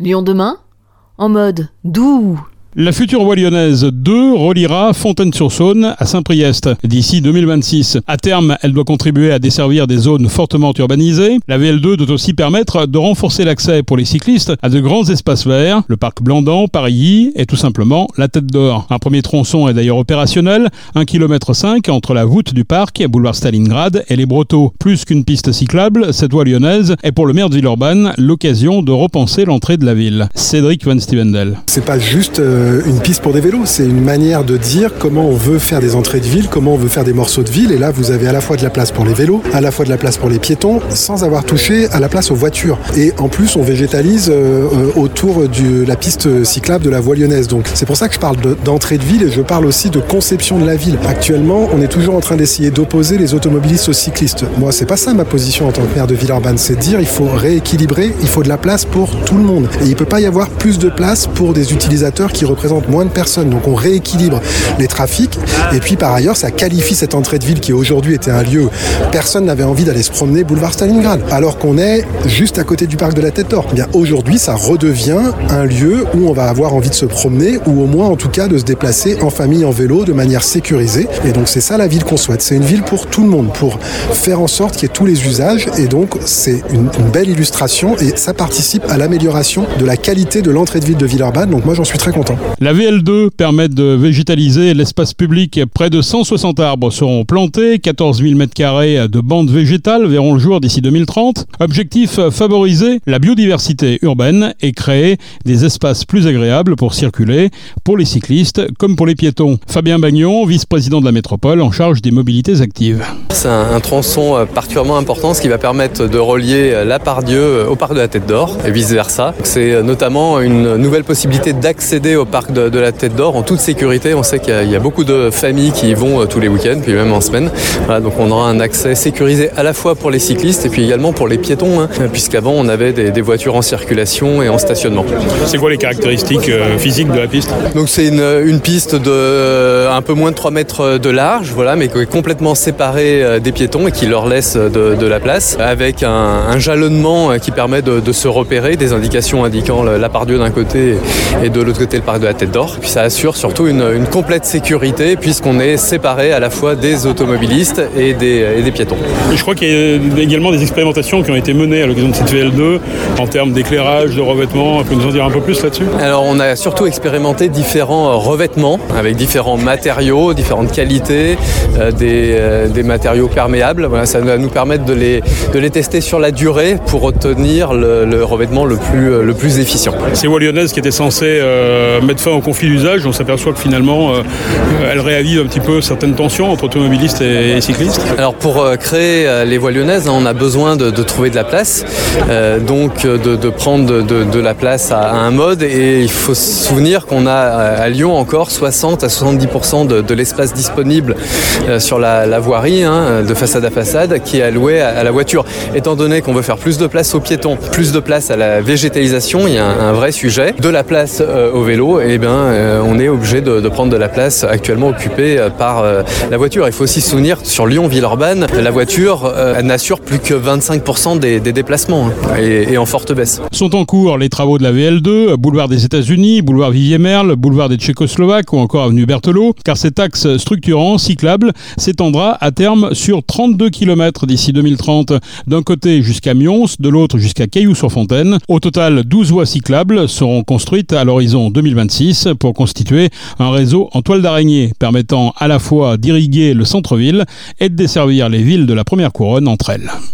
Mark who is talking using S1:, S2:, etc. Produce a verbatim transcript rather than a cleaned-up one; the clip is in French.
S1: Lyon demain, en mode doux.
S2: La future voie lyonnaise deux reliera Fontaine-sur-Saône à Saint-Priest d'ici deux mille vingt-six. À terme, elle doit contribuer à desservir des zones fortement urbanisées. La V L deux doit aussi permettre de renforcer l'accès pour les cyclistes à de grands espaces verts, le parc Blandan, Parilly et tout simplement la Tête d'Or. Un premier tronçon est d'ailleurs opérationnel, un kilomètre cinq entre la voûte du parc, boulevard Stalingrad et les Brotteaux. Plus qu'une piste cyclable, cette voie lyonnaise est pour le maire de Villeurbanne l'occasion de repenser l'entrée de la ville. Cédric Van Stevendel.
S3: C'est pas juste euh, une piste pour des vélos, c'est une manière de dire comment on veut faire des entrées de ville, comment on veut faire des morceaux de ville. Et là, vous avez à la fois de la place pour les vélos, à la fois de la place pour les piétons, sans avoir touché à la place aux voitures. Et en plus, on végétalise euh, autour de la piste cyclable de la voie lyonnaise. Donc c'est pour ça que je parle de, d'entrée de ville et je parle aussi de conception de la ville. Actuellement, on est toujours en train d'essayer d'opposer les automobilistes aux cyclistes. Moi, c'est pas ça ma position en tant que maire de Villeurbanne, c'est de dire il faut rééquilibrer, il faut de la place pour tout le monde. Et il peut pas y avoir plus de place pour des utilisateurs qui représente moins de personnes. Donc on rééquilibre les trafics et puis par ailleurs ça qualifie cette entrée de ville qui aujourd'hui était un lieu où personne n'avait envie d'aller se promener boulevard Stalingrad alors qu'on est juste à côté du parc de la Tête d'Or. Eh bien aujourd'hui ça redevient un lieu où on va avoir envie de se promener ou au moins en tout cas de se déplacer en famille en vélo de manière sécurisée et donc c'est ça la ville qu'on souhaite. C'est une ville pour tout le monde, pour faire en sorte qu'il y ait tous les usages et donc c'est une, une belle illustration et ça participe à l'amélioration de la qualité de l'entrée de ville de Villeurbanne. Donc moi j'en suis très content.
S2: La V L deux permet de végétaliser l'espace public. Près de cent soixante arbres seront plantés, quatorze mille mètres carrés de bandes végétales verront le jour d'ici deux mille trente. Objectif, favoriser la biodiversité urbaine et créer des espaces plus agréables pour circuler, pour les cyclistes comme pour les piétons. Fabien Bagnon, vice-président de la métropole en charge des mobilités actives.
S4: C'est un, un tronçon particulièrement important, ce qui va permettre de relier la Part-Dieu au parc de la Tête d'Or et vice-versa. C'est notamment une nouvelle possibilité d'accéder au parc de, de la Tête d'Or en toute sécurité. On sait qu'il y a, il y a beaucoup de familles qui y vont tous les week-ends, puis même en semaine. Voilà, donc on aura un accès sécurisé à la fois pour les cyclistes et puis également pour les piétons, hein, puisqu'avant on avait des, des voitures en circulation et en stationnement.
S2: C'est quoi les caractéristiques euh, physiques de la piste ?
S4: Donc c'est une, une piste de euh, un peu moins de trois mètres de large, voilà, mais qui est complètement séparée euh, des piétons et qui leur laisse de, de la place, avec un, un jalonnement qui permet de, de se repérer, des indications indiquant la Part-Dieu d'un côté et de l'autre côté le parc de la Tête d'Or. Puis ça assure surtout une, une complète sécurité puisqu'on est séparé à la fois des automobilistes et des, et des piétons.
S2: Et je crois qu'il y a également des expérimentations qui ont été menées à l'occasion de cette V L deux en termes d'éclairage, de revêtement. Vous pouvez nous en dire un peu plus là-dessus ?
S4: Alors on a surtout expérimenté différents revêtements avec différents matériaux, différentes qualités, euh, des, euh, des matériaux perméables. Voilà, ça va nous permettre de les, de les tester sur la durée pour obtenir le, le revêtement le plus, le plus efficient.
S2: Ces voies lyonnaises qui étaient censées euh, mettre fin au conflit d'usage, on s'aperçoit que finalement euh, elles réalisent un petit peu certaines tensions entre automobilistes et, et cyclistes.
S4: Alors pour euh, créer euh, les voies lyonnaises, hein, on a besoin de, de trouver de la place, euh, donc de, de prendre de, de, de la place à, à un mode et il faut se souvenir qu'on a à Lyon encore soixante à soixante-dix pour cent de, de l'espace disponible euh, sur la, la voirie, hein, de façade à façade, qui est alloué à, à la voiture. Étant donné qu'on veut faire plus de place aux piétons, plus de place à la végétalisation, il y a un, un vrai sujet, de la place euh, au vélo, et bien euh, on est obligé de, de prendre de la place actuellement occupée euh, par euh, la voiture. Il faut aussi se souvenir sur Lyon-Villeurbanne, la voiture euh, elle n'assure plus que vingt-cinq pour cent des, des déplacements hein, et, et en forte baisse.
S2: Sont en cours les travaux de la V L deux, boulevard des États-Unis, boulevard Vivier-Merle, boulevard des Tchécoslovaques ou encore avenue Berthelot, car cet axe structurant, cyclable, s'étendra à terme sur trente-deux kilomètres d'ici deux mille trente, d'un côté jusqu'à Mions, de l'autre jusqu'à Cailloux-sur-Fontaine. Au total, douze voies cyclables seront construites à l'horizon deux mille vingt-six pour constituer un réseau en toile d'araignée permettant à la fois d'irriguer le centre-ville et de desservir les villes de la première couronne entre elles.